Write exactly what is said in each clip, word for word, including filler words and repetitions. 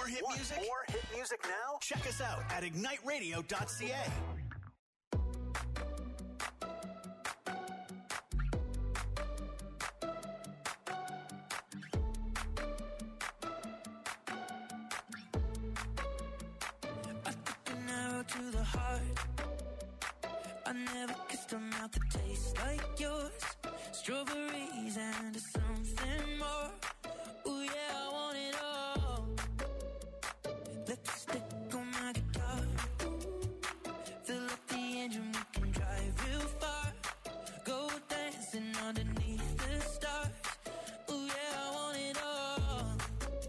more hit Want music? more hit music now? Check us out at ignite radio dot c a. To the heart, I never kissed a mouth that tastes like yours. Strawberries and something more. Ooh yeah, I want it all. Lipstick on my guitar. Fill up the engine, we can drive real far. Go dancing underneath the stars. Ooh yeah, I want it all.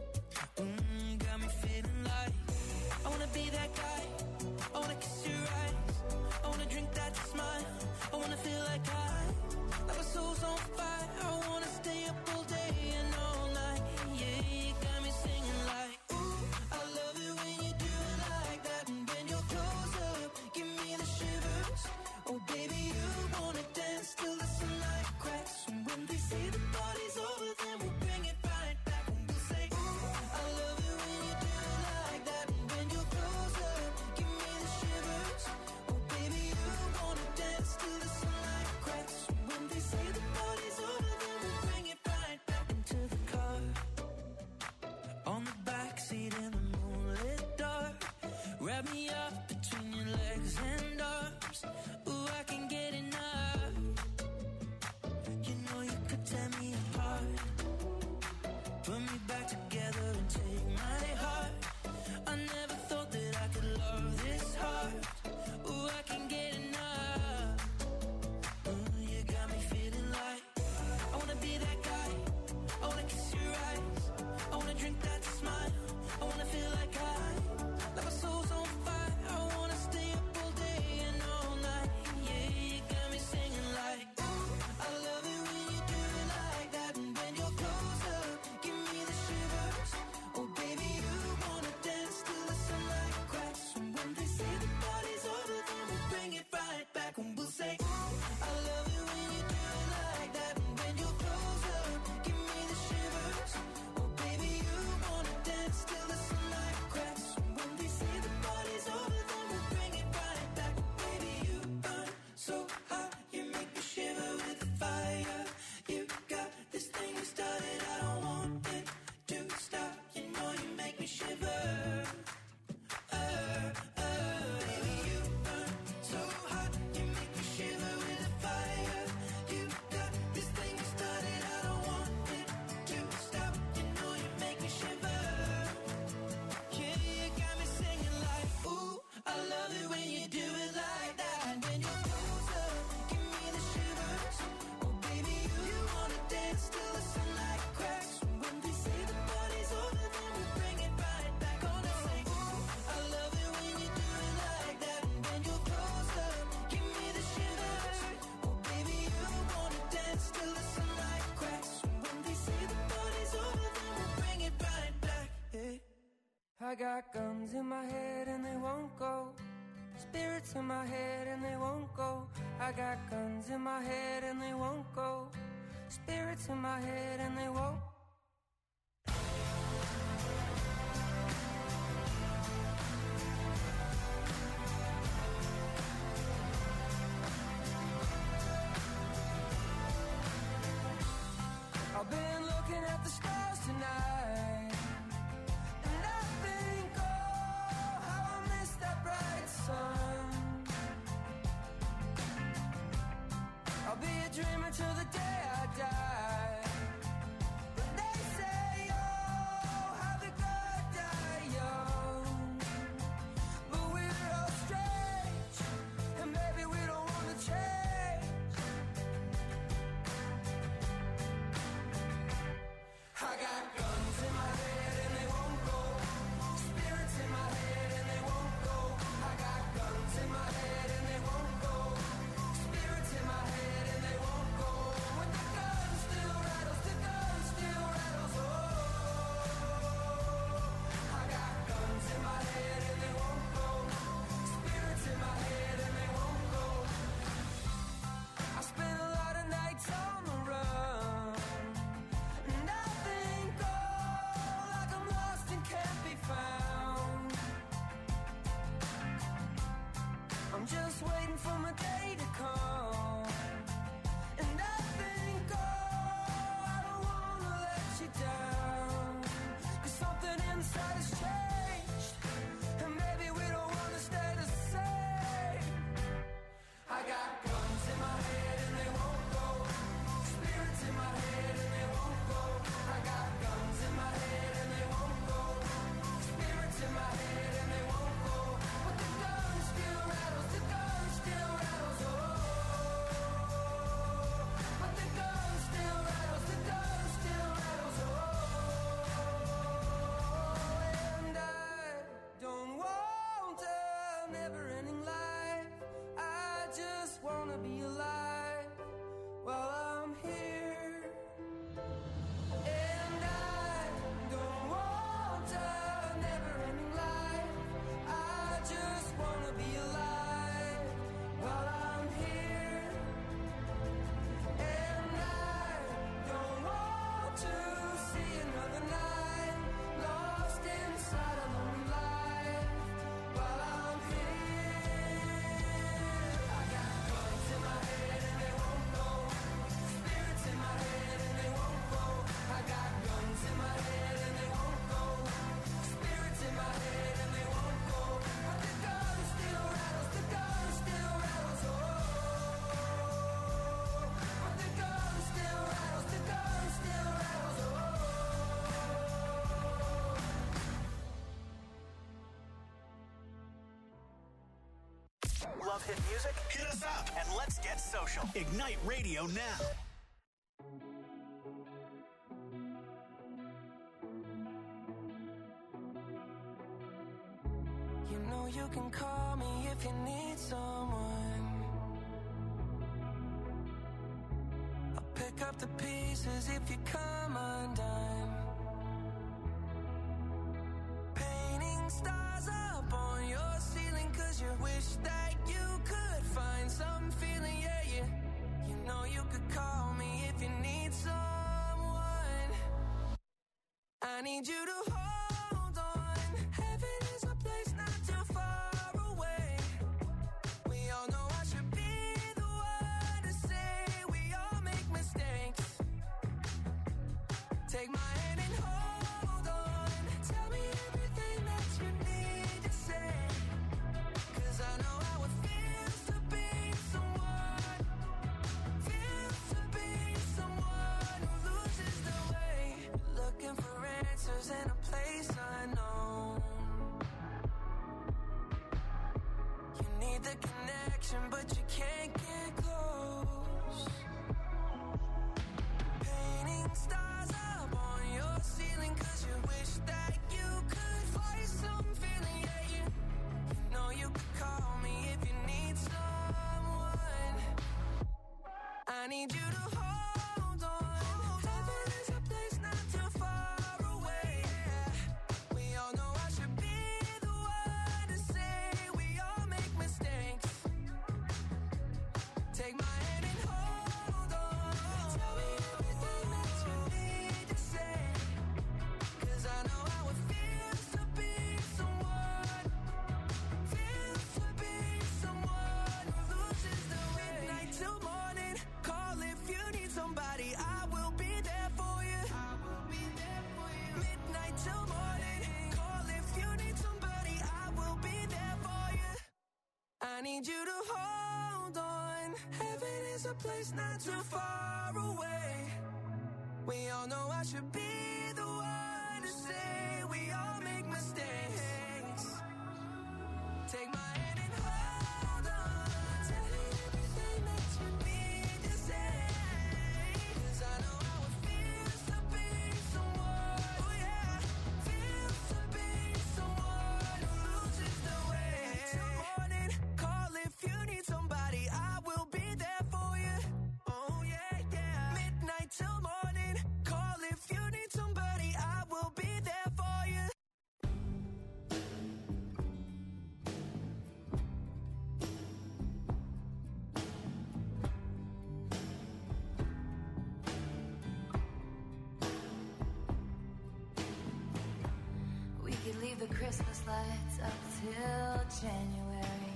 Mm, got me feeling like I wanna be that guy. I wanna kiss your eyes. I wanna drink that smile. I wanna feel like I, like my soul's on fire. I wanna stay up all day and all night. Yeah, you got me singing like, ooh, I love it when you do it like that. And when you're close up, give me the shivers. Oh baby, you wanna dance till the sunlight cracks. And when they say the party's over, then we'll bring it right back. And we'll say, ooh, I love it when you do it like that. And when you're close up, give me the shivers. Oh baby, you wanna dance till the sunlight cracks. And when they say the party's over, then we'll bring it right back into the car. On the backseat in the moonlit dark. Wrap me up between your legs and arms. Ooh, I can get enough. You know you could tear me apart. Put me back together and take my heart. I never thought that I could love this hard. Ooh, I can get enough. Ooh, you got me feeling like I wanna be that guy. I wanna kiss your eyes. I wanna drink that smile. I wanna feel like I, like my soul's on fire. I wanna stay up all day and all night. Yeah, you got me singing like, ooh, I love it when you do it like that. And when you're close up, give me the shivers. Oh baby, you wanna dance till the sunlight cracks. And when they say the party's over, then we'll bring it right back. And we'll say, ooh, I love it when you do it like that. And when you're close up, give me the shivers. Oh baby, you wanna dance till the sunlight cracks. And when they say the party's over, then we'll bring it right back. Baby, you burn so hot, you make me shiver with the fire. You got this thing you started, I don't want it to stop. You know you make me shiver. Uh, uh, baby, you burn so hot, you make me shiver with the fire. You got this thing you started, I don't want it to stop. You know you make me shiver. Yeah, you got me singing like, ooh, I love it when you do it like that. And when you're close up, give me the shivers. Oh baby, you wanna dance till the sunlight cracks. And when they say the party's over, then we'll bring it right back. Gonna say, ooh, I love it when you do it like that. And when you're close up, give me the shivers. Oh baby, you wanna dance till the sunlight cracks. And when they say the party's over, then we'll bring it right back. Yeah. I got guns in my head and they won't go. Spirits in my head and they won't go. I got guns in my head and they won't go. Spirits in my head and they won't. I've been looking at the stars tonight, and I think, oh, how I miss that bright sun. I'll be a dreamer till the day I die, but love hit music? Hit us up and let's get social. Ignite Radio now. You know you can call me if you need someone. I'll pick up the pieces if you come undone. Painting stars up on your ceiling 'cause you wish that you could find some feeling, yeah, yeah. You know you could call me if you need someone. I need you to hold on. Heaven is a place not too far away. We all know I should be the one to say we all make mistakes. Take my hand and hold on. Tell me everything that you need to say. 'Cause I know how it feels to be someone. Feels to be someone who loses the way. Looking for answers in a place unknown. You need the connection, but you can't get close. Painting stars up on your ceiling 'cause you wish that you could find some feeling, yeah, yeah. You know you could call me if you need someone. I need you to hold on. Heaven is a place not too far away. We all know I should be the one to say we all make mistakes. Take my hand and hold on. Tell me everything that you need to say. 'Cause I know how it feels to be someone. Feels to be someone who loses the way. Midnight till morning. Call if you need somebody. I will be there for you. I will be there for you. Midnight till morning. Call if you need somebody. I will be there for you. I need you to hold on. Heaven is a place not too far away. We all know I should be the one to say we all make mistakes. Take my hand and hold on. Tell me everything that you need to say. 'Cause I know how it feels to be someone. Oh yeah, feels to be someone who loses the way. Till morning, call if you need somebody. I will be there for you. Oh yeah, yeah. Midnight till morning, call if you need somebody. I will be there for you. We could leave the Christmas lights up till January.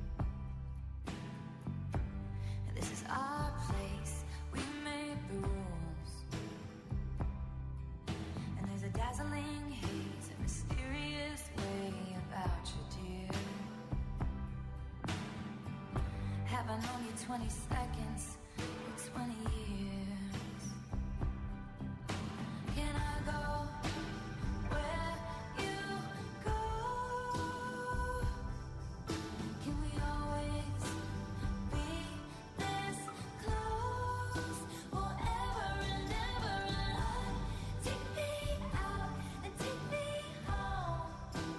This is our place, we made the rules. And there's a dazzling haze, a mysterious way about you, dear. Have I known you twenty seconds or twenty years? Can I go where you go? Can we always be this close forever and ever and on? Take me out and take me home.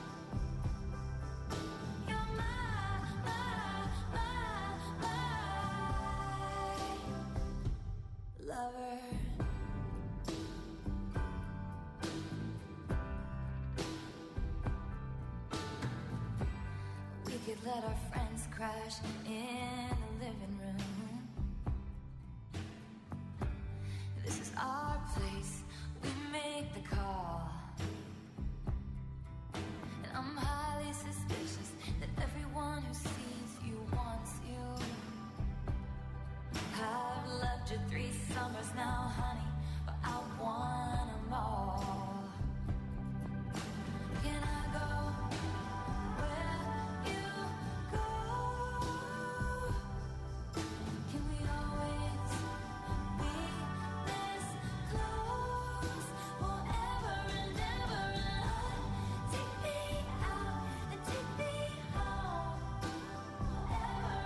You're my, my, my, my lover. We could let our friends crash in the living room. This is our place, we make the call. And I'm highly suspicious that everyone who sees you wants you. I've loved you three summers now, honey, but I want them all. Can I go where you go? Can we always be this close forever and ever and on? Take me out and take me home forever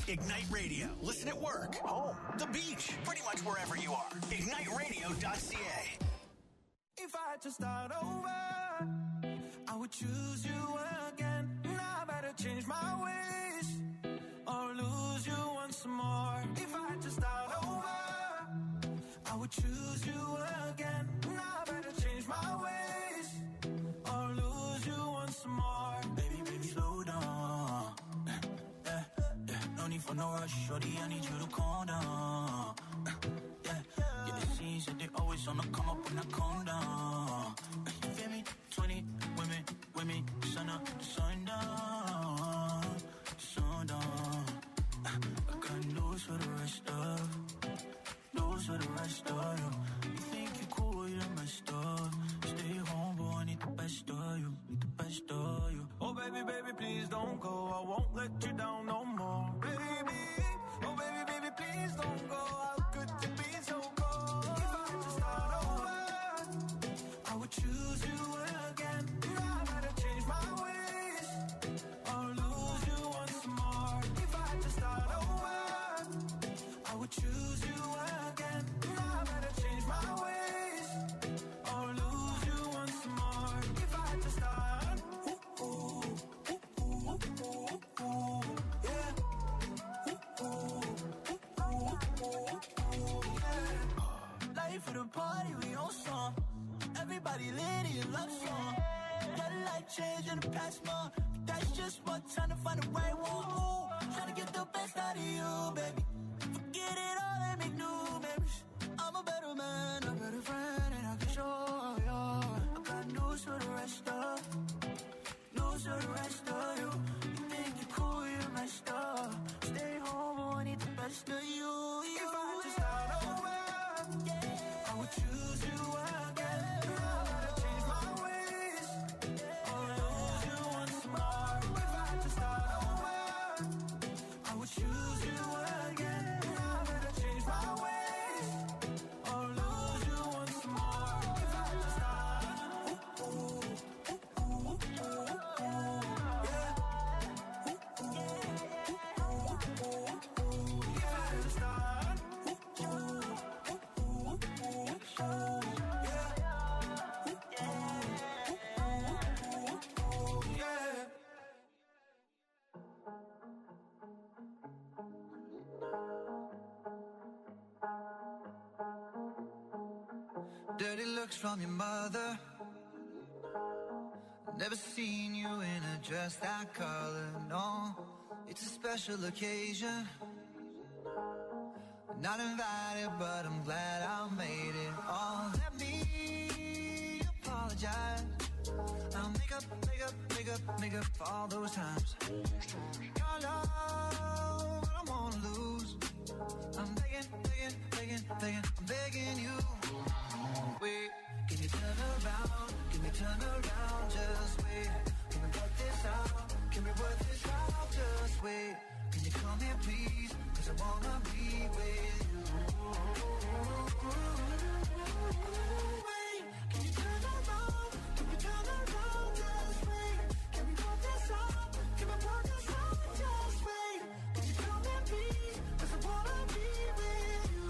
Ignite Radio. Listen at work, home, the beach, pretty much wherever you are. ignite radio dot c a. If I had to start over, I would choose you again. Now I better change my ways or lose you once more. If I had to start over, I would choose you again. Now I better change my ways or lose you once more. Baby, baby, slow down. Yeah, yeah, no need for no rush, shorty, I need you to calm down. Yeah, yeah, it seems that they always on the come up when I calm down. You feel me? twenty women, women, sun up, sun down, sun down. I got news for the rest of, news for the rest of you. You think you're cool, you're messed up. Stay home, boy, I need the best of you, need the best of you. Oh baby, baby, please don't go, I won't let you down no more. Baby, oh baby, baby, please don't go. How could you be so cold? If I had to start over, I would choose you again. Now I better change my ways or lose you once more. If I had to start over, I would choose you again. Now I better change my ways or lose you once more. If I had to start, ooh, ooh, ooh, ooh, ooh, ooh, yeah. Ooh, ooh, ooh, ooh, ooh, yeah. Life for the party, we on song. Everybody lit in love song. Got a life change in the past month. But that's just one time to find the right one. Ooh, trying to get the best out of you, baby. Forget it all and make new memories. I'm a better man, a better friend, and I can show you. I got news for the rest of, news for the rest of you. You think you're cool, you're messed up. Stay home, but I need the best of you. If I had to start over, I would choose you again. Now I gotta change my ways or lose you once more. If I had to start over, I would choose you again. Now I gotta change my ways or lose you once more. If I had to start, ooh, ooh, ooh, ooh, ooh, ooh, yeah. Ooh, ooh, ooh, ooh, ooh, ooh. If I had to start, ooh, ooh, ooh, ooh, ooh, ooh, yeah. Ooh, ooh, ooh, ooh, ooh, yeah. Dirty looks from your mother. Never seen you in a dress that color, no. It's a special occasion. Not invited, but I'm glad I made it. Oh, let me apologize. I'll make up, make up, make up, make up for all those times. Your love, I don't wanna lose. I'm begging, begging, begging, begging, I'm begging you. Wait, can you turn around? Can you turn around? Just wait. Can we work this out? Can we work this out? Just wait. Can you come here, please? Cause I wanna be with you. Wait, can you turn around? Can we turn around? Just wait. Can we work this out? Can we work this out? Just wait. Can you come here, please? Cause I wanna be with you.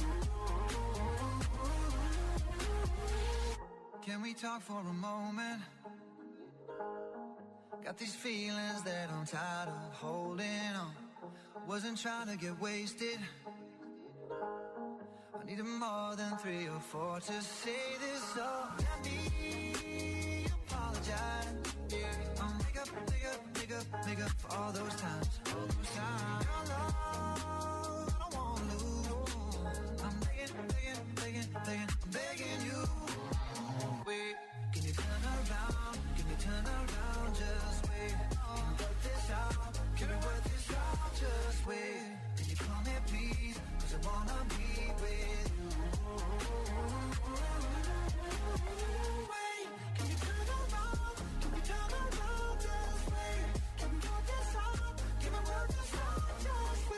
Can we talk for a moment? Got these feelings that I'm tired of holding on. Wasn't trying to get wasted. I needed more than three or four to say this, so let me apologize. Yeah, I'll make up, make up, make up, make up for all those times. All those times. Your love, I don't wanna lose. I'm begging, begging, begging, begging, I'm begging you. Wait, can you turn around? Can you turn around? Just wait. Can we work this out? Can we work this out? Just wait. Can you come here, please? Cause I wanna be with you. Wait, can you turn around? Can we turn around? Just wait. Can we work this out? Can we work this out? Just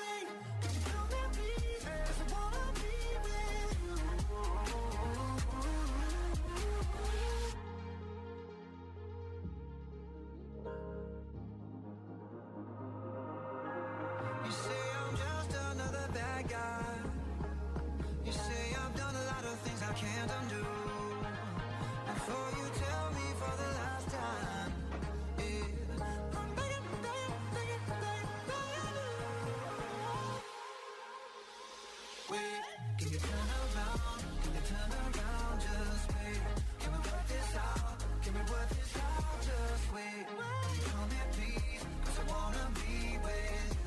wait. Can you turn around? Can you turn around? Just wait. Can we work this out? Can we work this out? Just wait. Can you come here, please? 'Cause I wanna be with you.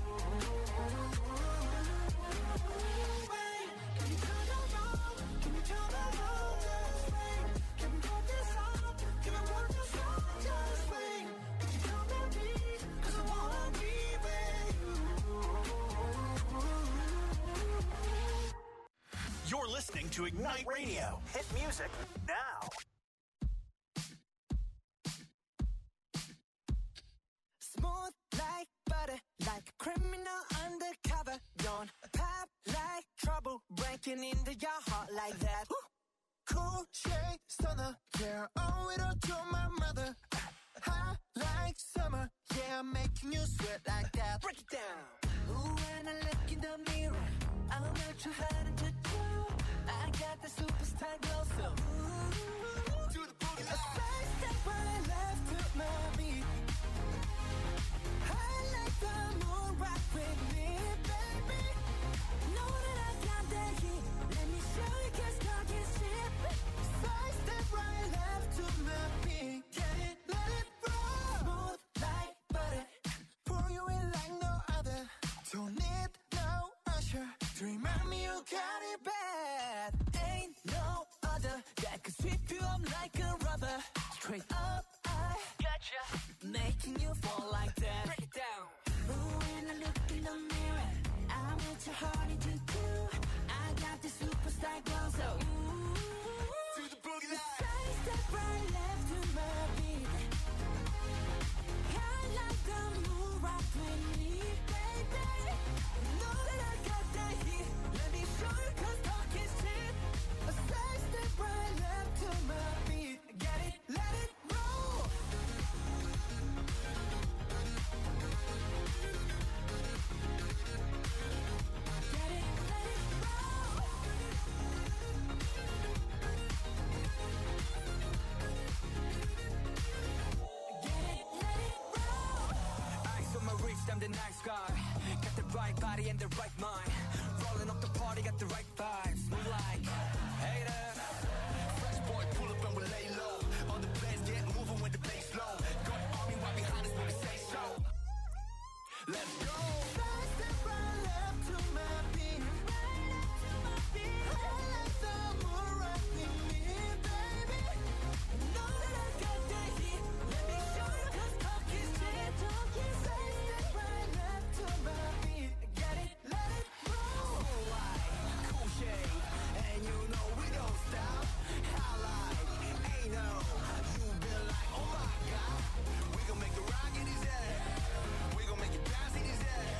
Wait. Can you turn around? Can you turn around? Just wait. Can we work this out? Can we work this out? Just wait. Can you come here, please? 'Cause I wanna be with you. You're listening to Ignite Radio. Hit music now. Smooth like butter, like a criminal undercover. Don't pop like trouble, breaking into your heart like that. Cool shade stunner, yeah, owe it all to my mother. Hot like summer, yeah, I'm making you sweat like that. Break it down. Ooh, when I look in the mirror, I'm not too hard to do. I got the superstar glow, so ooh, to the boogie. A side step right left to my beat. I like the moon rock with me, baby. Know that I got that heat. Let me show you 'cause talk is cheap. Side step right left to my beat. Get it, let it roll. Smooth like butter. Pour you in like no other. Don't need no usher to remind me you got it bad. Ain't no other that could sweep you up like a rubber. Straight up, I gotcha, making you fall like that. Break it down. Ooh, when I look in the mirror, I'm at your heart into two. I got the superstar glow, so ooh, to the boogie line. Side step right left to my beat. I like the moon rock with me, baby. Know that I got that heat. Let me show you 'cause talk is cheap. A side step right left to my beat. Get it, let it roll. Get it, let it roll. Get it, let it roll. Eyes on my wrist, I'm the nice guy. Got the right body and the right mind. Rolling up the party, got the right vibes. Move like haters. Fresh boy, pull up and we lay low. All the players get moving when the bass low. Got the army right behind us when we say so. Let's go. Side step right left to my beat. Right left to my beat. I like the moon rock with me, baby. Know that I got that heat. Let me show you 'cause talk is cheap. Side step right left to my beat. Get it, let it roll. Cool light, cool shade, and you know we don't stop. Highlight, ain't no. You been like, oh my God. We gon' make it rock in his head. We gon' make it bounce in his head.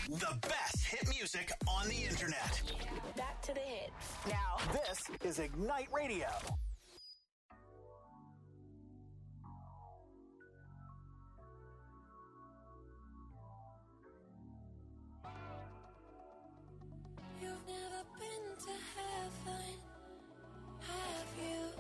The best hit music on the internet. Back to the hits. Now, this is Ignite Radio. You've never been to heaven, have you?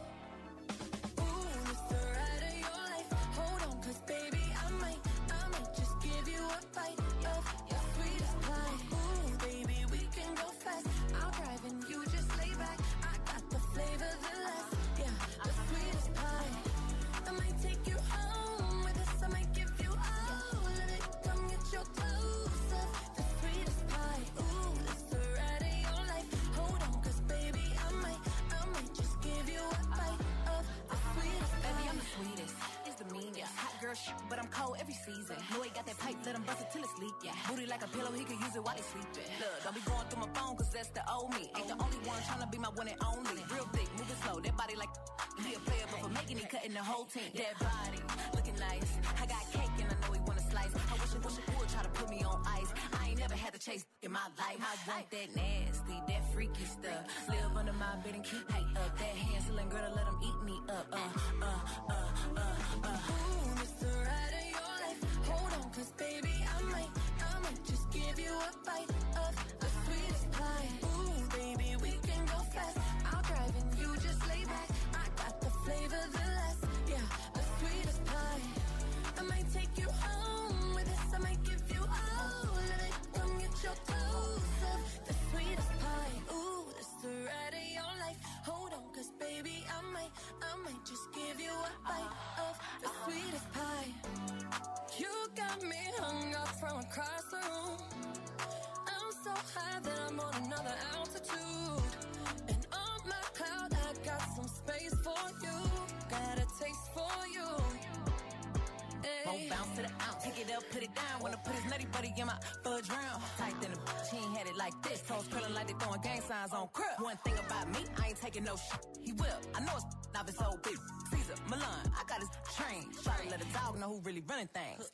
Ooh, it's the ride of your life. Hold on, cause baby, I might, I might just give you a bite of your sweetest pie. Ooh, baby, we can go fast. I'll drive and you just lay back. I got the flavor, the last, yeah, the sweetest pie. I might take you home with us. I might give you all of it. Come get your dose of the sweetest pie. Ooh, it's the ride of your life. Hold on, cause baby, I might, I might just give you a bite of the sweetest pie. Baby, I'm the sweetest. It's the meanest. Hot girl shit, but I'm cold every season. Know he got that pipe, let him bust it till it's leak. Yeah. Booty like a pillow, he could use it while he sleeping. Look, don't be going through my phone, cause that's the old me. Ain't the only one tryna be my one and only. Real thick, moving slow, that body like he a player, but for making it, cutting the whole team. That body, looking nice. I got cake and I know he wanna slice. I wish I wish I would try to put me on ice. I ain't never had to chase in my life. I want that nasty, that freaky stuff. Live under my bed and keep me up. That Hansel and Gretel, let him eat me up. Uh, uh, uh, uh, uh. Ooh, it's the ride of your life. Hold on, cause baby, I might, I might just give you a bite of the sweetest pie. Ooh, baby, we can go fast. I'll drive and you just lay back. I got the flavor, the last, yeah, the sweetest pie. I might take you home with us. I might give you all of it. Come get your dose of the sweetest pie. Ooh, it's the ride of your life. Hold on, cause baby, I might, I might just give you a bite of the sweetest pie. You got me hung up from across the room. I'm so high that I'm on another altitude. And on my cloud, I got some space for you. Got a taste for you. Hey. Won't bounce to the ounce, pick it up, put it down. Wanna put his nutty buddy in my fudge round. Tight than a bitch, he ain't had it like this. Toes curling like they throwing gang signs on crib. One thing about me, I ain't taking no shit. He will, I know it's not his old bitch. Caesar, Milan, I got his train. Try to let a dog know who really running things.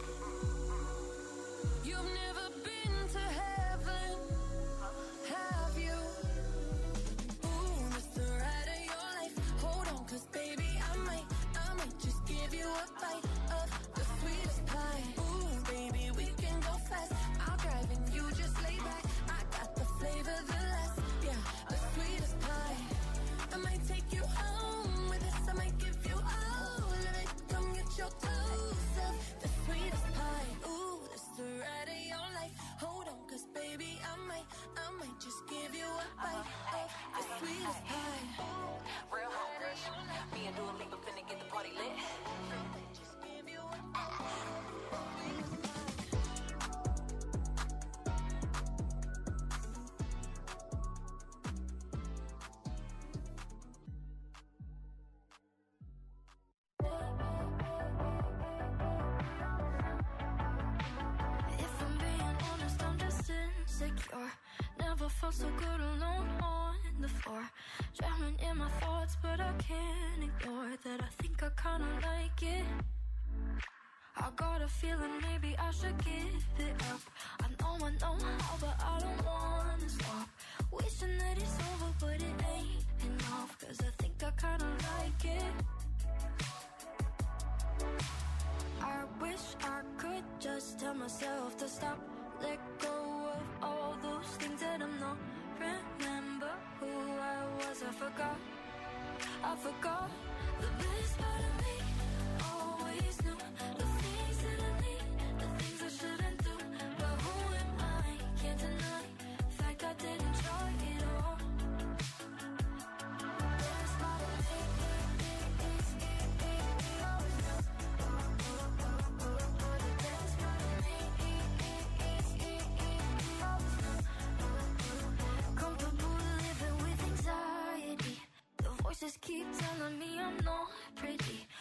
You've never been to heaven, have you? Ooh, it's the ride of your life. Hold on, cause baby, I might, I might just give you a bite of the sweetest pie. Ooh, baby, we can go fast. I'll drive and you just lay back. I got the flavor, the last, yeah, the sweetest pie. I might take you home with us. I might give you all of it. Come get your dose of the sweetest pie. Ooh, it's the ride of your life. Hold on, cause baby, I might, I might just give you a bite of the sweetest pie. Real hungry. Me and Dua Lipa finna get the party lit. Just give you a bite of the sweetest pie. If I'm being honest, I'm just insecure. Never felt so good alone on the floor. Drowning in my thoughts, but I can't ignore that. I think I kinda like it. I got a feeling maybe I should give it up. I know I know how, but I don't wanna stop. Wishing that it's over, but it ain't enough. Cause I think I kinda like it. I wish I could just tell myself to stop. Let go of all those things that I'm not. Remember who I was, I forgot. I forgot. The best part of me always knew the things that I need, the things I shouldn't do. But who am I? Can't deny the fact I didn't try it all. The best part of me is always knew. The best part of me always knew. Comfortable living with anxiety. The voices keep telling me I'm not pretty.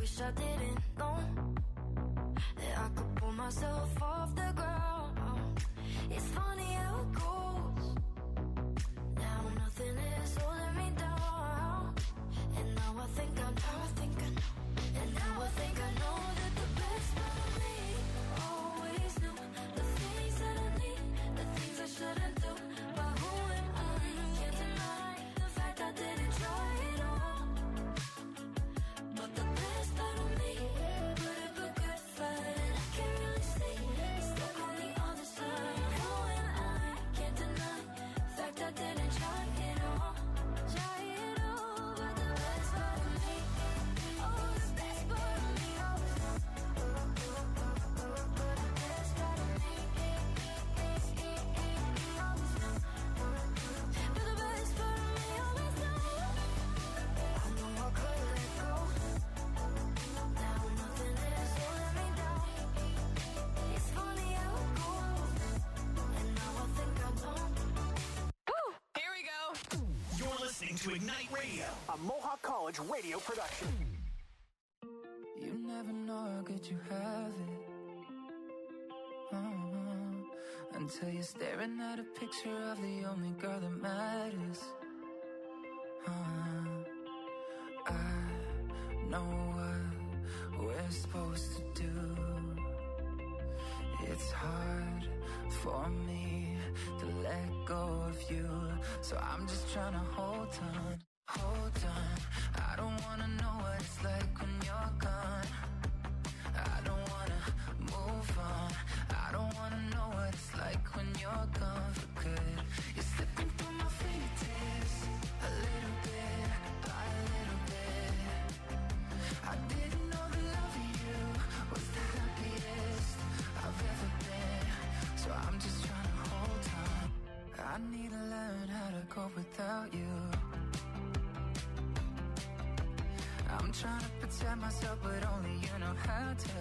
wish I didn't know that I could pull myself off the ground. It's funny how it goes. Now nothing is holding me down. And now I think I know, I think I know. And now I think I know that the best part of me always knew the things that I need, the things I shouldn't do. But who am I? Can't deny the fact I didn't try it all. But the best part of me put up a good fight, and I can't really see stuck on the other side. Who am I? Can't deny the fact I didn't try it all. Try it all, but the best part of me, oh, the best part of me, oh, but the best part of me, but the best part of me always knows. I know I could let go. Now nothing is holding me down. It's funny how it goes. And now I think I know. Here we go. You're listening to Ignite Radio, a Mohawk College radio production. You never know how good you have it. Uh-huh. Until you're staring at a picture of the only girl that matters. Uh-huh. I know what we're supposed to do. It's hard for me to let go of you. So I'm just trying to hold on, hold on. I don't wanna know what it's like when you're gone. I don't wanna move on. I don't wanna know what it's like when you're gone for good. You're slipping through my fingertips, a little bit by a little bit. I didn't know the love of you was the happiest I've ever been. So I'm just trying to hold on. I need to learn how to cope without you. I'm trying to protect myself, but only you know how to.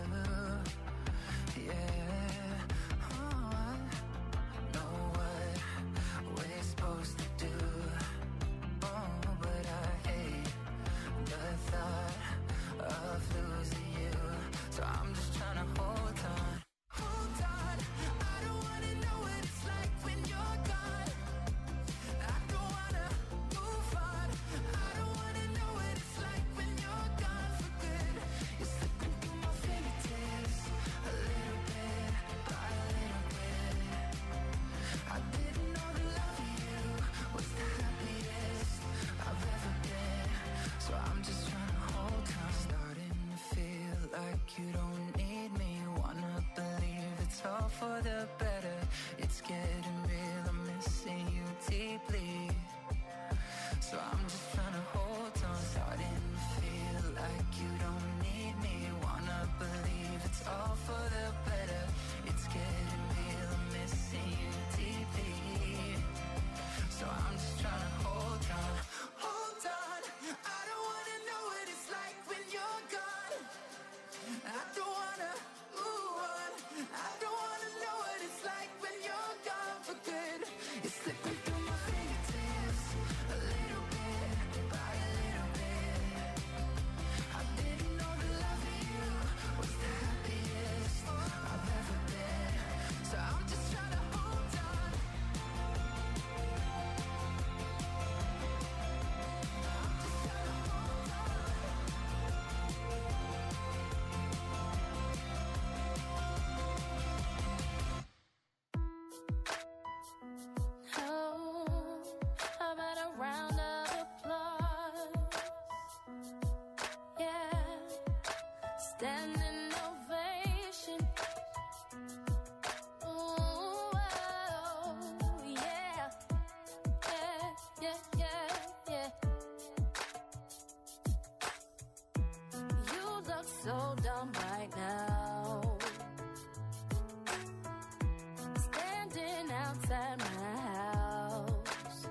Yeah, oh, I know what we're supposed to do. Oh, but I hate the thought of losing you. So I'm just trying to hold on. Hold on. I don't wanna know what it's like when you're gone. I don't wanna move on. I don't wanna know what it's like when you're gone for good. You're slipping through my fingertips, a little bit by a little bit. I didn't know the love of you was the happiest I've ever been. So I'm just trying to hold on. Starting to feel like you don't need me. Wanna believe it's all for the better. It's getting real, I'm missing you deeply. So I'm just trying to hold on. Starting to feel like you don't need me. Wanna believe it's all for the better. It's getting real, I'm missing you deeply. So I'm just trying to hold on. Hold on. I don't wanna know what it's like when you're gone. I don't wanna move on. I don't wanna know what it's like when you're gone for good. You're slipping through my fingertips, a little bit by a little bit. I didn't know the love of you was the happiest I've ever been. So I'm just trying to hold on. I'm just trying to hold on. Oh, how about a round of applause? Yeah, standing ovation. Ooh, oh, yeah, yeah, yeah, yeah, yeah. You look so dumb right now, standing outside my house,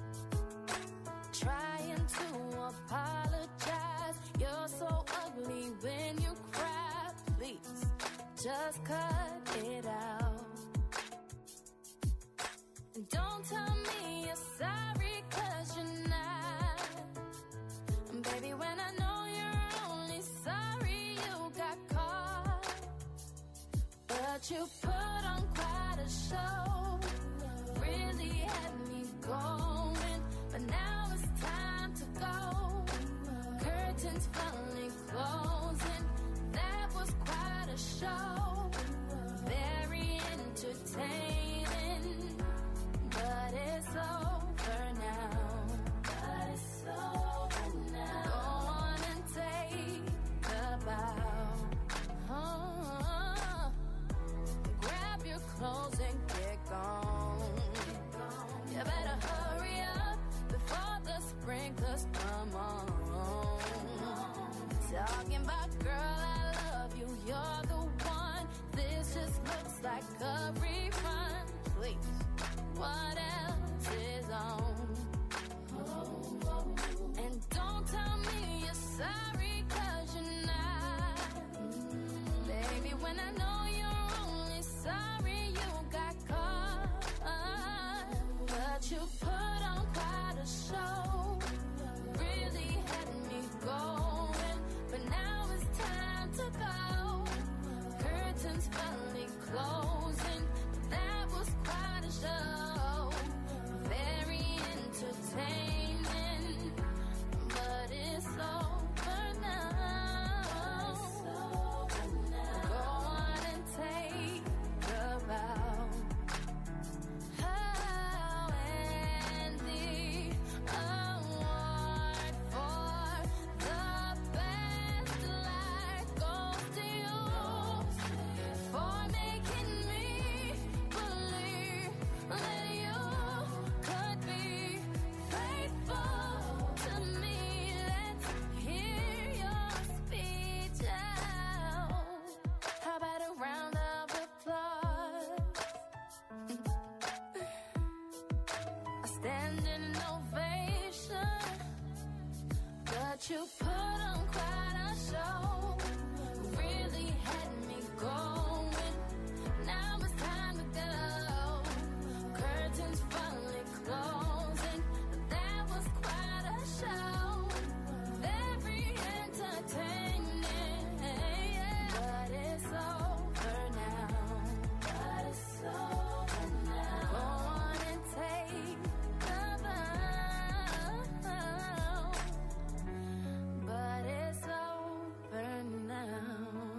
trying to apologize. You're so ugly when you cry. Please, just cut it out. And don't tell me you're sorry, 'cause you're not. And baby, when I know you're only sorry But you put on quite a show, really had me going, but now it's time to go. Curtains finally closing, that was quite a show. Very entertaining, but it's over now. But it's over now. Go on and take a bow. Oh, grab your clothes and get gone. You better hurry up before the sprinklers come on. Talking about, girl, I love you, you're the one. This just looks like a rerun. Please, what else is on? And don't tell me you're sorry, cause you're not. Baby, when I know you're only sorry you got caught. But you put on quite a show, really had me going, but now it's time to go. Curtains finally closing, that was quite a show. Very entertaining, but it's over now. Go on and take a bow. Oh, and the award for the best life goes to you, for making me believe that you could be faithful to me. Let's hear your speech out. How about a round of applause? A standing ovation, but you put on quite a show. Really had me going. Now it's time to go. Curtains finally closing. That was quite a show. Very entertaining, but it's over now. But it's over now. Go on and take the bow. But it's over now.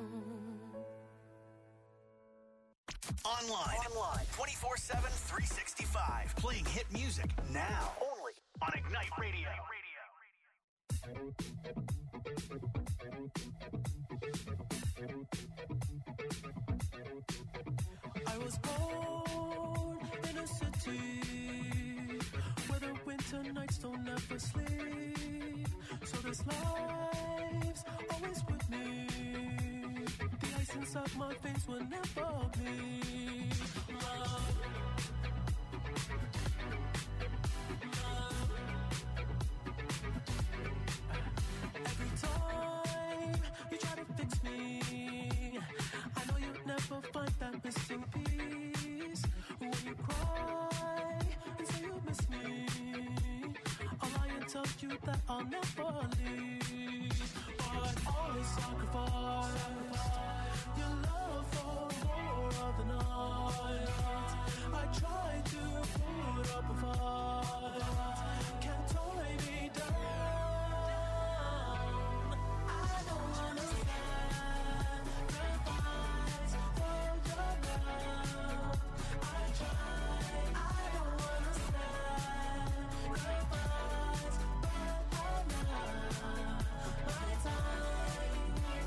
Online. Online. twenty-four seven, three sixty-five. Playing hit music now. Only on Ignite Radio. I was born in a city where the winter nights don't ever sleep. So this life's always with me. The ice inside my veins will never bleed. Love. Love. Every time you try to fix me, I know you'll never find that missing piece. When you cry and say you miss me, I'll lie and tell you that I'll never leave. But always sacrifice your love for more of the night. I try to put up a fight, can't tie me down. I don't understand the fights for your love. I try, I don't understand the fights, but I'm not my time.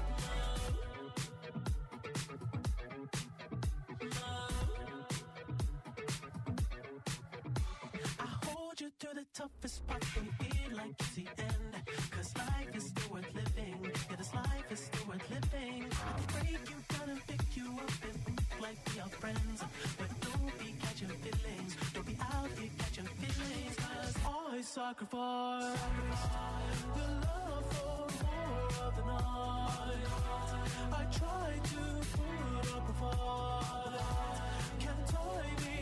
I hold you to the toughest part when you feel like it's the end. Cause life is still worth living. Yeah, this life is still worth living. I can break you down and pick you up and think like we are friends. But don't be catching feelings. Don't be out here catching feelings. Cause I sacrifice your love for more of the night. I try to put up a fight, can't tie me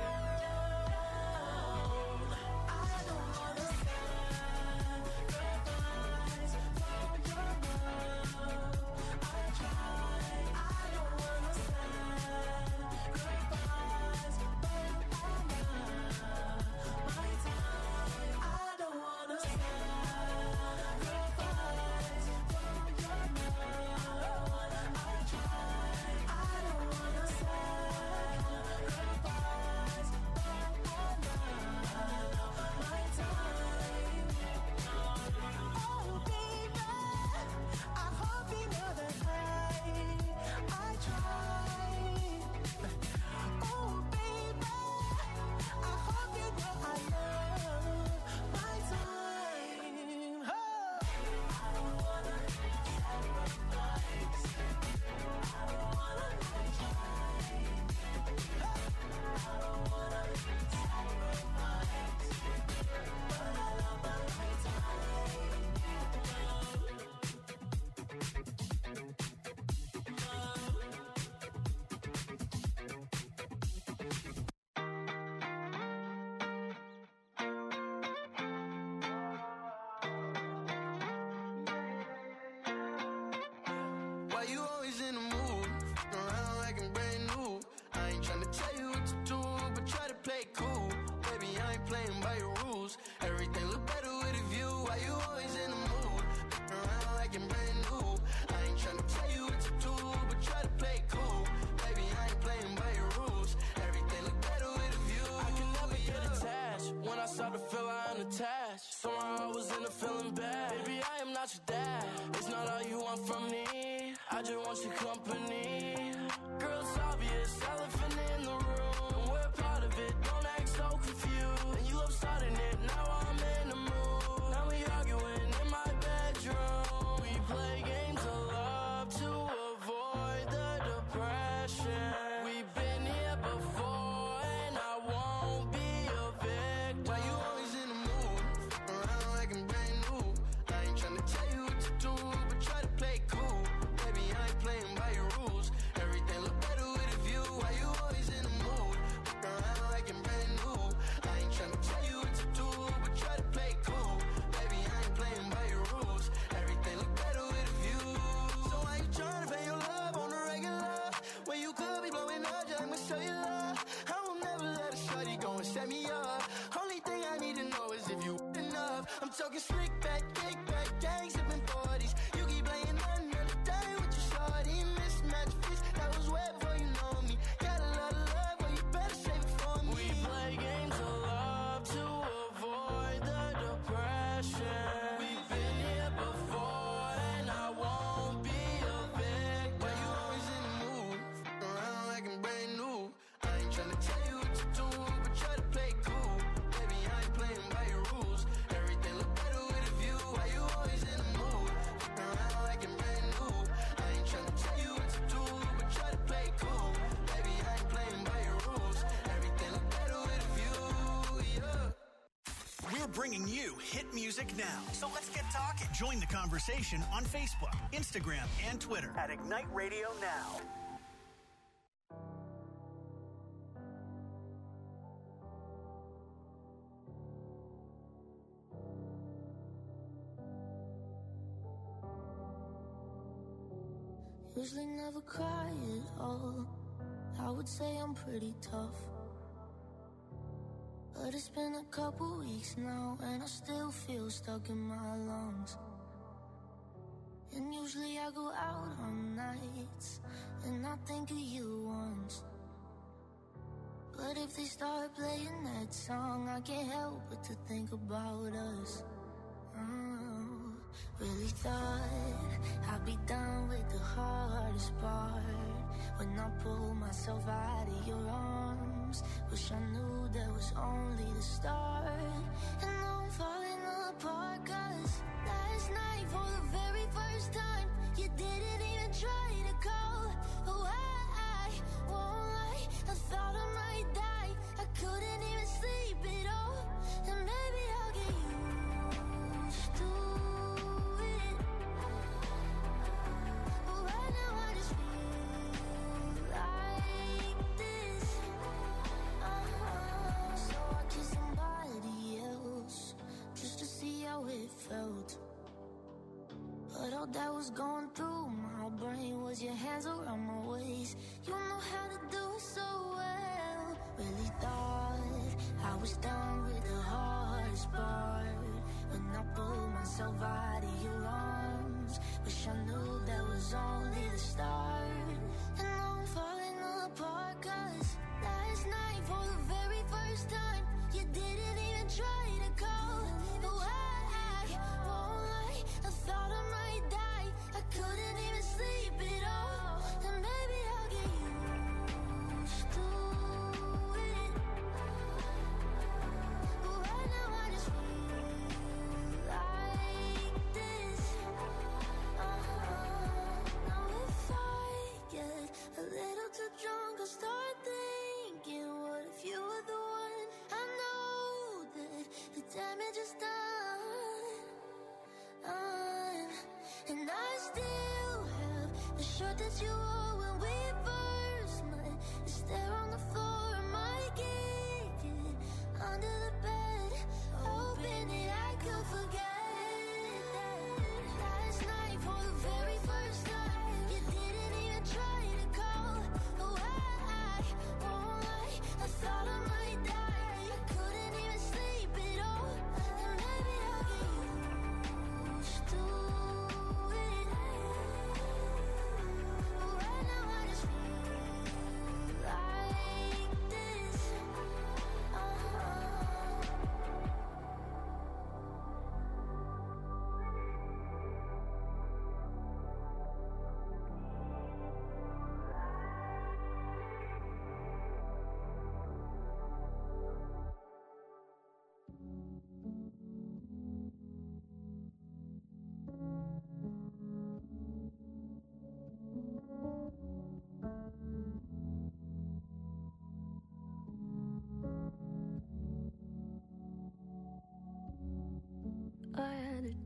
down. I don't understand the fights for your love. I try, I don't understand Why you always in the mood? Around like I'm brand new. I ain't tryna tell you what to do, but try to play cool. Baby, I ain't playing by your rules. Everything look better with a view. Why you always in the mood? Around like I'm brand new. I ain't tryna tell you what to do, but try to play cool. Baby, I ain't playing by your rules. Everything look better with a view. I can never get attached. When I start to feel I unattached, somehow I was in a feeling bad. Baby, I am not your dad. It's not all you want from me. I just want your company. Girl, it's obvious, elephant in the room. And we're part of it, don't act so confused. And you love starting it, now I'm in the mood. Now we arguing in my bedroom. We play games of love to avoid the depression. We've been here before and I won't be a victim. Why you always in the mood? Around like I'm brand new. I ain't tryna tell you what to do, but try to play cool. Baby, I ain't playing by your rules. Everything look better with a view. Why you always in the mood? Around like I'm brand new. I ain't tryna tell you what to do, but try to play cool. Baby, I ain't playing by your rules. Everything look better with a view. So why you tryna pay your love on the regular? When you could be blowing up just with cellular. I will never let a shawty go and set me up. Only thing I need to know is if you enough. I'm talking slick back, kick back, gang sipping forties. You keep playing another day with your shawty. Mismatch fits, that was way before you know me. Got a lot of love, but you better save it for me. We play games of love to avoid the depression. We've been here before and I won't be a victim. Why you always in the mood? Around like I'm brand new. I ain't tryna tell you what to do, but try to play cool. Baby, I ain't playing by your rules. Everything look better with a view. Why you always in the mood? Around like I'm brand new. I ain't tryna tell you what to do, but try to play cool. Baby, I ain't playing by your rules. Everything look better with a view, yeah. We're bringing you hit music now. So let's get talking. Join the conversation on Facebook, Instagram, and Twitter at Ignite Radio Now. Usually never cry at all. I would say I'm pretty tough, but it's been a couple weeks now and I still feel stuck in my lungs. And usually I go out on nights and I think of you once, but if they start playing that song, I can't help but to think about us. Oh, really thought I'd be done with the hardest part when I pull myself out of your arms. Wish I knew that was only the start. And now I'm falling apart, cause last night for the very first time you didn't even try to call. Oh, I, I won't lie, I thought I might die. I couldn't even sleep at all. And maybe I'll get used to it, but right now I just feel like this. Uh-huh. So I kissed somebody else just to see how it felt, but all that was going through my brain was your hands around my waist. You know how to do it so well. Really thought I was done with the hardest part when I pulled myself out of your arms. Wish I knew that was only the start. And now I'm falling apart, cause last night for the very first time you didn't even try to call. Oh, I, I won't lie, I thought I might die. I couldn't even sleep at all. And maybe I'll get used to it, but right now I just feel like this.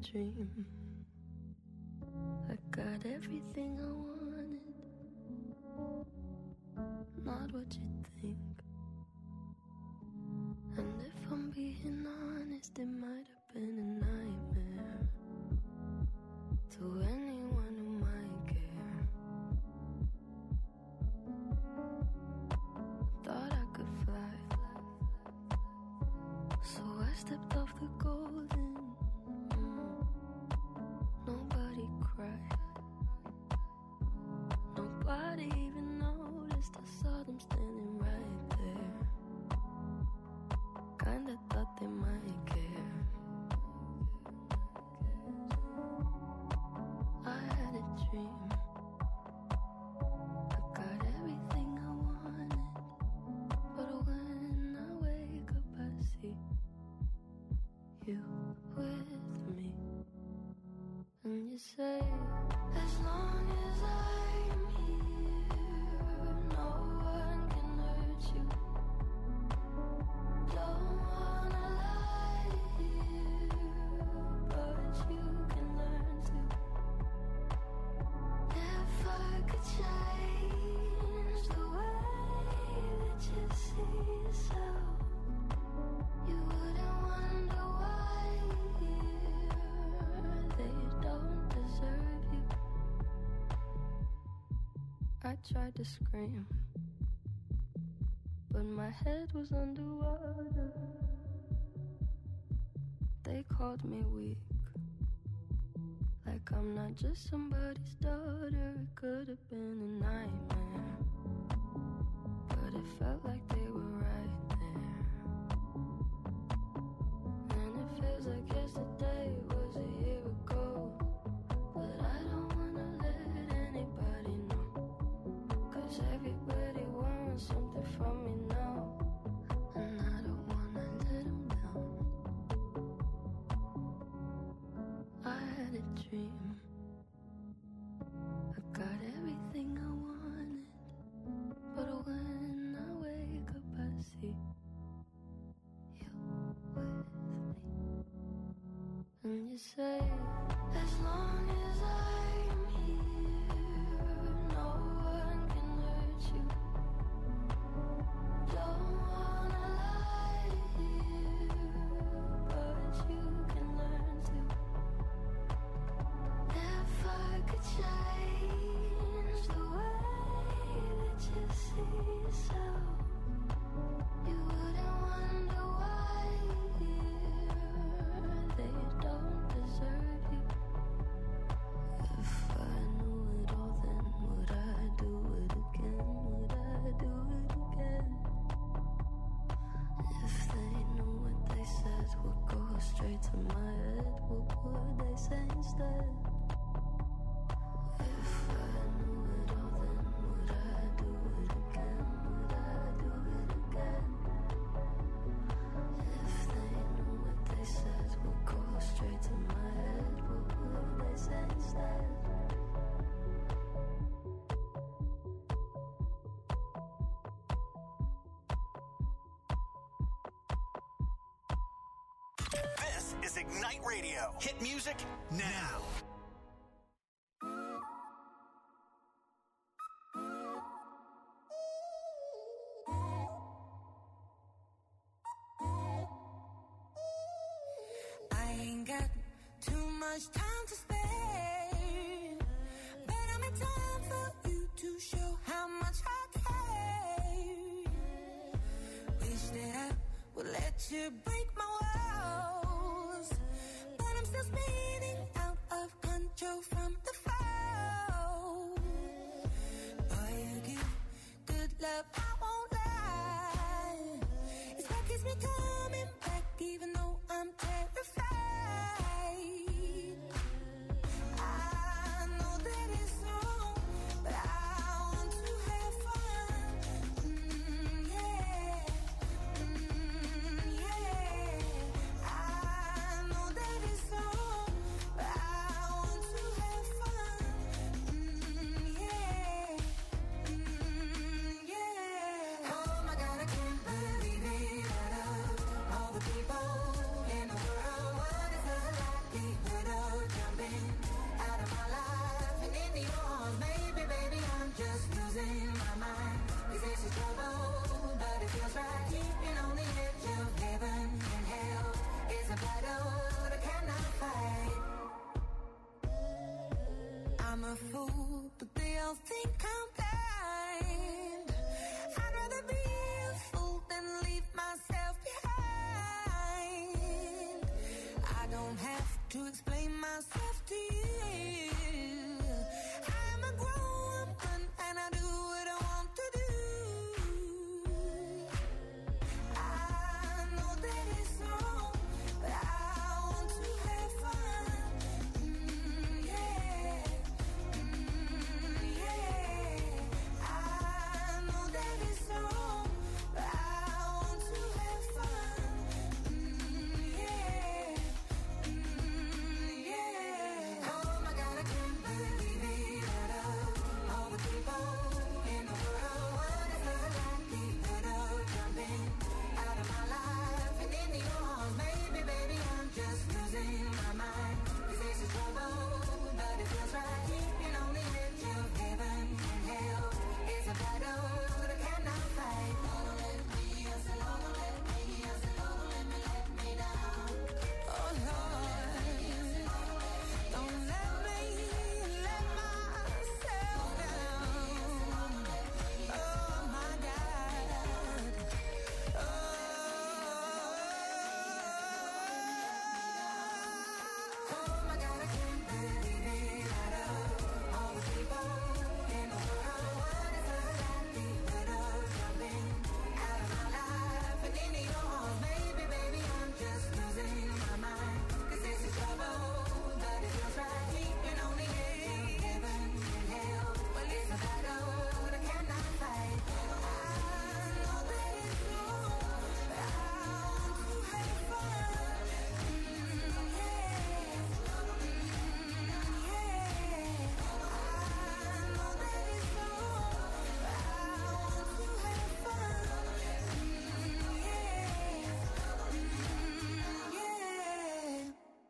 dream. I got everything I wanted, not what you think. And if I'm being honest, it might have been a nightmare to anyone who might care. Thought I could fly, so I stepped off the golden. Mm. Nobody cried, nobody even noticed. I saw them standing right there. Kinda thought they might care. I had a dream. I got everything I wanted, but when I wake up I see you with me. And you say, as long as I'm here, no one can hurt you. Don't wanna lie here, but you can learn to. If I could change the way that you see yourself, you wouldn't wonder why they don't deserve you. I tried to scream, but my head was underwater. They called me weak, like I'm not just somebody's daughter. It could have been a nightmare, but it felt like they were right there. And it feels like yesterday was a year ago, but I don't wanna let anybody know, 'cause everybody wants something from me now, and I don't wanna let them down. I had a dream. I got everything I wanted, but when I wake up I see you with me. And you say, as long as I'm here, no one can hurt you. Don't wanna lie here, but you can learn to. If I could change the way that you see yourself, you wouldn't wonder why they don't deserve you. If I knew it all, then would I do it again? Would I do it again? If they knew what they said would go straight to my head, what would they say instead? If I knew it all, then would I do it again? Would I do it again? If they knew what they said would go straight to my head, what would they say instead? This is Ignite Radio. Hit music now. I ain't got too much time to spare, but I'm in time for you to show how much I care. Wish that I would let you break my walls, but I'm still spinning out of control from the fall. Boy, you give good love, I won't lie. It's what keeps me coming back, even though I'm terrified. I know that it's wrong, but I want to have fun. Mm, yeah, mm, yeah. I know that it's wrong, a fool, but they all think I'm blind. I'd rather be a fool than leave myself behind. I don't have to explain myself to you. I'm a grown woman and I do what I want to do. I know that it's wrong, but I want to have fun. Mm, yeah, mm, yeah. I know that it's wrong, but I want to have fun. Mm, yeah, mm, yeah. Oh my God, I can't believe it. Out of all the people in the world, what is the likelihood of jumping out of my life and into your arms? Maybe, baby, I'm just losing my mind. 'Cause this is trouble, but it feels right. Keeping on the edge of heaven and hell is a battle that I cannot fight. Don't let me, I said, don't let me, I said, don't let me let me down. Oh Lord, don't let me let myself down. Oh my God. Oh, oh my God, I can't believe it. Out of all the people in the world, what is the likelihood of jumping out of my life and into your arms? Maybe, baby, I'm just losing my mind. 'Cause this is trouble, but it feels right. Keeping on the edge of heaven and hell. Well, it's a battle that I cannot fight. I know that it's wrong, but I want to have fun. Mm, yeah, mm, yeah. I know that it's wrong, but I want to have fun. Mm, yeah, mm, yeah.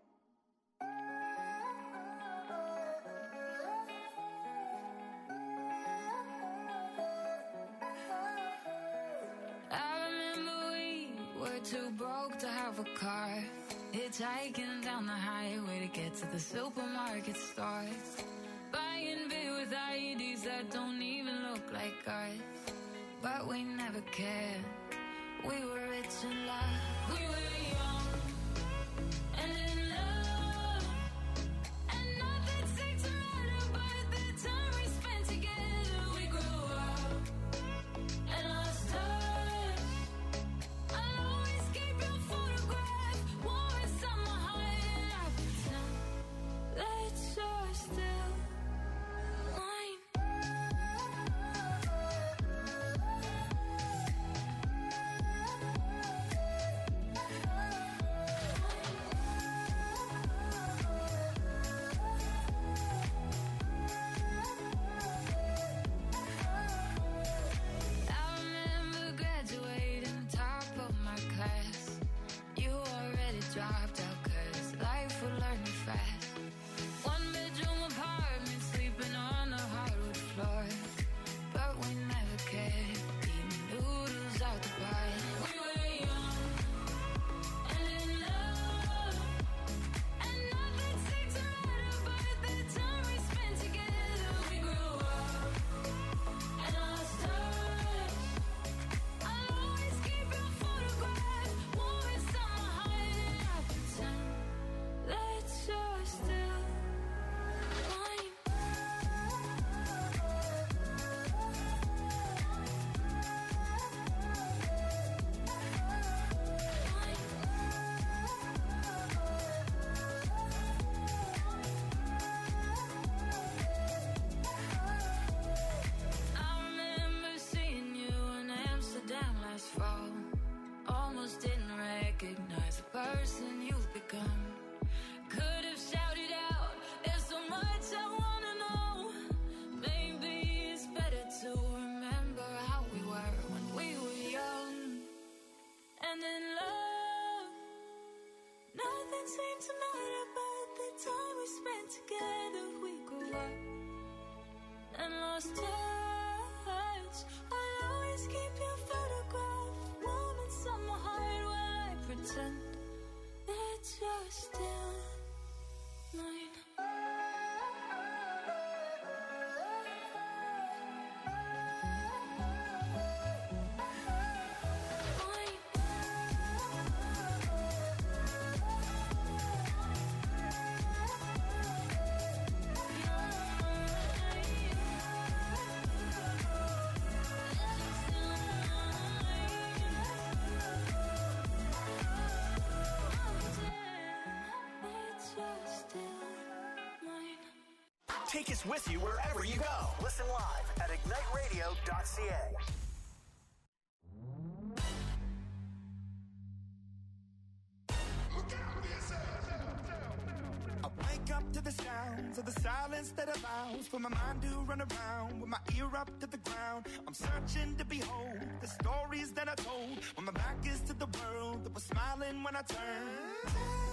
I remember we were too broke to have a car, hitchhiking down the highway to get to the supermarket stores, buying beer with I E Ds that don't even look like ours. But we never cared. We were rich in love. We were young and in love, and nothing seemed to matter but the time we spent together. We grew up and lost touch. I'll always keep your photograph warm inside my heart, and I pretend that you're still mine. I remember graduating top of my class. You already dropped out 'cause life would learn you fast. One bedroom apartment, sleeping on the hardwood floor. But we never cared, eating noodles out the bar. We were young and in love, and nothing seemed to matter but the time we spent together. We grew up and lost touch. I'll always keep your photograph warm inside my heart, and I pretend that you're still mine. I remember seeing you in Amsterdam last fall. Almost didn't recognize the person you've become. Could have shouted out, there's so much I wanna know. Maybe it's better to remember how we were when we were young and in love. Nothing seemed to matter but the time we spent together. We grew up and lost touch. I'll always keep your photograph warm inside my heart while I pretend that you're still mine. Take us with you wherever you go. Listen live at ignite radio dot c a. I wake up to the sounds of the silence that allows for my mind to run around with my ear up to the ground. I'm searching to behold the stories that I told when my back is to the world that was smiling when I turned.